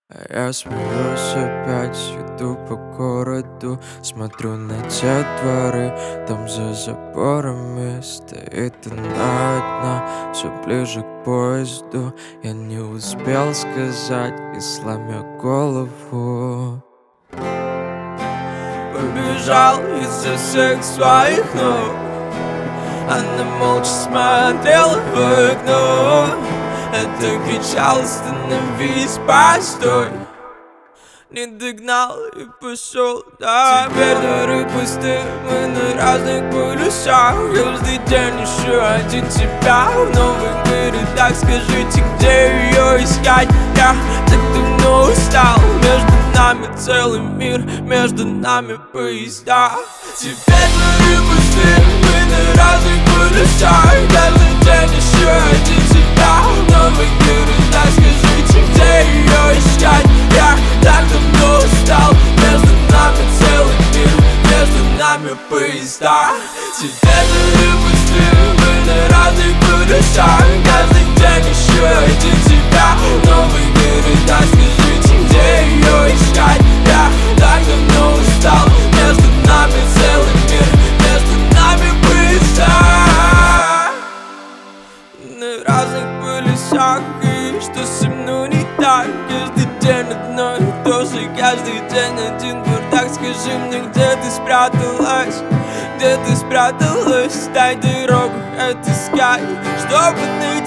Я смеюсь опять, иду по городу, смотрю на те дворы, там за заборами стоит она одна, все ближе к поезду. Я не успел сказать и сломя голову побежал изо всех своих ног. Она молча смотрела в окно, это кричал: остановись, постой. Не догнал и пошел дальше. Теперь дворы пусты, мы на разных полюсах. Каждый день еще один тебя в новом мире. Так скажите, где ее искать? Я так давно устал. Между нами целый мир, между нами поезда. Теперь дворы пусты, мы на разных полюсах. Каждый день еще один тебя в новом мире. Так скажите, где ее искать? Я так давно устал. Между нами целый мир, между нами поезда. Теперь дворы пусты, мы на разных полюсах. Каждый день еще один тебя в новый мир. И так скажите, где ее искать? Я так давно устал. Между нами целый мир, между нами поезда. На разных полюсах, и что со мной не так? Каждый день одно и то же, каждый день один бардак. Скажи мне, где ты спряталась? Где ты спряталась? Дай дорогу отыскать, чтобы найти